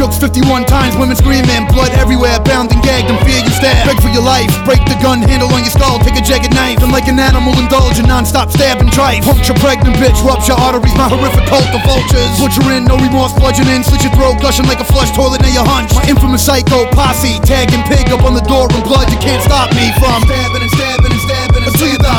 Shooks 51 times, women screaming, blood everywhere, bound and gagged and fear you stab. Beg for your life, break the gun handle on your skull, take a jagged knife, and like an animal indulge in non-stop stabbing tripe. Puncture pregnant bitch, rupture arteries, my horrific cult of vultures. Butchering, no remorse, bludgeon in, slit your throat, gushing like a flush toilet near your hunch. My infamous psycho posse, tagging pig up on the door in blood, you can't stop me from stabbing and stabbing and stabbing until you die.